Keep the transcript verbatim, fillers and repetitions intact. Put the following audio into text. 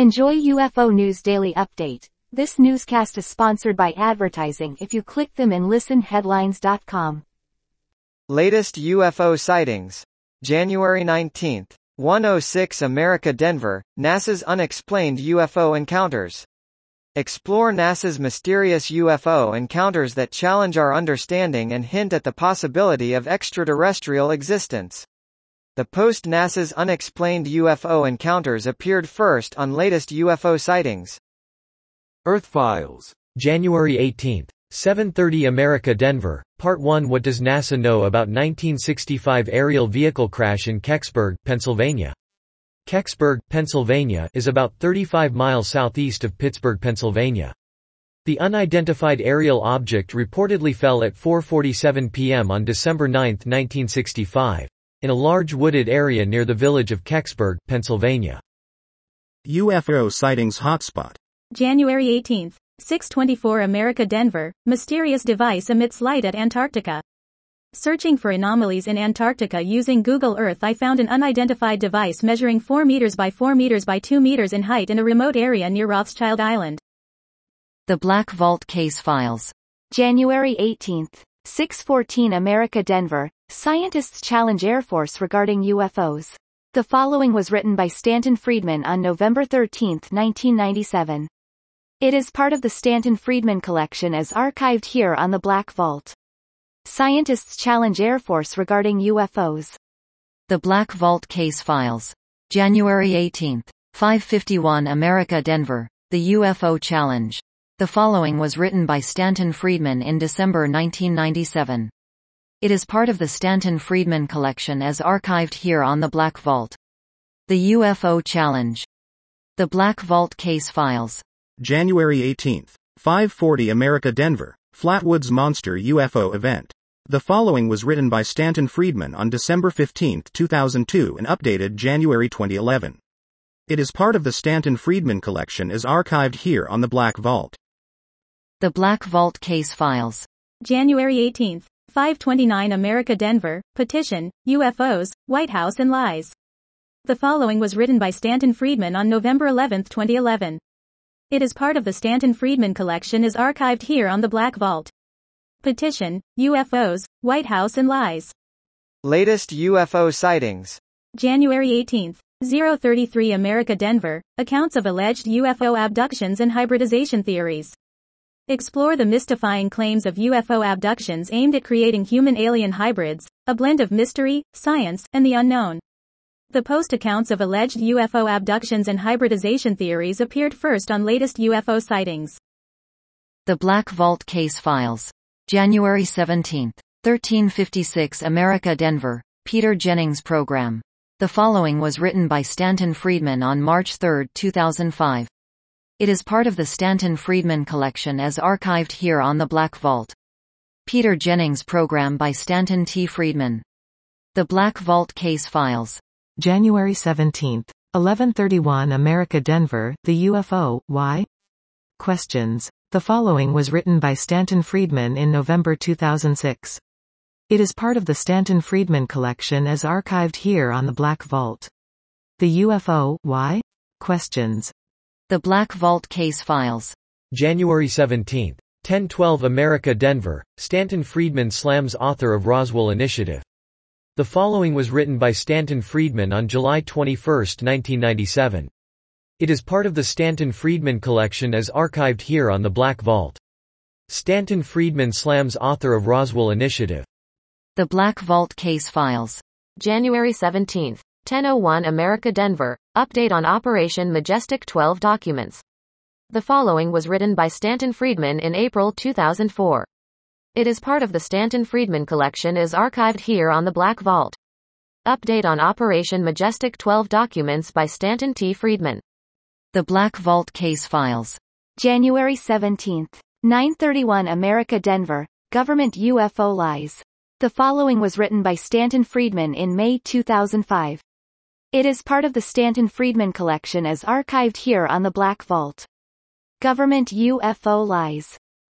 Enjoy U F O News Daily Update. This newscast is sponsored by advertising if you click them and listen headlines dot com. Latest U F O sightings. January nineteenth. one oh six America Denver, NASA's unexplained U F O encounters. Explore NASA's mysterious U F O encounters that challenge our understanding and hint at the possibility of extraterrestrial existence. The post-NASA's unexplained U F O encounters appeared first on latest U F O sightings. Earth Files. January eighteenth. seven thirty America Denver, Part one. What does NASA know about nineteen sixty-five aerial vehicle crash in Kecksburg, Pennsylvania? Kecksburg, Pennsylvania is about thirty-five miles southeast of Pittsburgh, Pennsylvania. The unidentified aerial object reportedly fell at four forty-seven p m on December ninth, nineteen sixty-five, in a large wooded area near the village of Kecksburg, Pennsylvania. U F O sightings hotspot. January eighteenth. six twenty-four America Denver, mysterious device emits light at Antarctica. Searching for anomalies in Antarctica using Google Earth, I found an unidentified device measuring four meters by four meters by two meters in height in a remote area near Rothschild Island. The Black Vault Case Files. January eighteenth. six fourteen America Denver, scientists challenge Air Force regarding U F Os. The following was written by Stanton Friedman on November thirteenth, nineteen ninety-seven. It is part of the Stanton Friedman collection as archived here on the Black Vault. Scientists challenge Air Force regarding U F Os. The Black Vault Case Files. January eighteenth. five fifty-one America Denver, the U F O Challenge. The following was written by Stanton Friedman in December nineteen ninety-seven. It is part of the Stanton Friedman collection as archived here on the Black Vault. The U F O Challenge. The Black Vault Case Files. January eighteenth. five forty America Denver, Flatwoods Monster U F O Event. The following was written by Stanton Friedman on December fifteenth, two thousand two and updated January twenty eleven. It is part of the Stanton Friedman collection as archived here on the Black Vault. The Black Vault Case Files. January eighteenth. five twenty-nine America Denver, petition, U F Os, White House and lies. The following was written by Stanton Friedman on November eleventh, twenty eleven. It is part of the Stanton Friedman collection is archived here on the Black Vault. Petition, U F Os, White House and lies. Latest U F O sightings. January eighteenth. oh thirty-three America Denver, accounts of alleged U F O abductions and hybridization theories. Explore the mystifying claims of U F O abductions aimed at creating human-alien hybrids, a blend of mystery, science, and the unknown. The post accounts of alleged U F O abductions and hybridization theories appeared first on latest U F O sightings. The Black Vault Case Files. January seventeenth. thirteen fifty-six America Denver, Peter Jennings Program. The following was written by Stanton Friedman on March third, two thousand five. It is part of the Stanton Friedman collection as archived here on the Black Vault. Peter Jennings Program by Stanton T. Friedman. The Black Vault Case Files. January seventeenth. eleven thirty-one America Denver, the U F O, why? Questions. The following was written by Stanton Friedman in November two thousand six. It is part of the Stanton Friedman collection as archived here on the Black Vault. The U F O, why? Questions. The Black Vault Case Files. January seventeenth. ten twelve America Denver, Stanton Friedman slams author of Roswell Initiative. The following was written by Stanton Friedman on July twenty-first, nineteen ninety-seven. It is part of the Stanton Friedman collection as archived here on the Black Vault. Stanton Friedman slams author of Roswell Initiative. The Black Vault Case Files. January seventeenth. ten oh one America Denver, update on Operation Majestic twelve documents. The following was written by Stanton Friedman in April two thousand four. It is part of the Stanton Friedman collection is archived here on the Black Vault. Update on Operation Majestic twelve documents by Stanton T. Friedman. The Black Vault Case Files. January seventeenth. nine thirty-one America Denver, government U F O lies. The following was written by Stanton Friedman in May two thousand five. It is part of the Stanton Friedman collection as archived here on the Black Vault. Government U F O lies.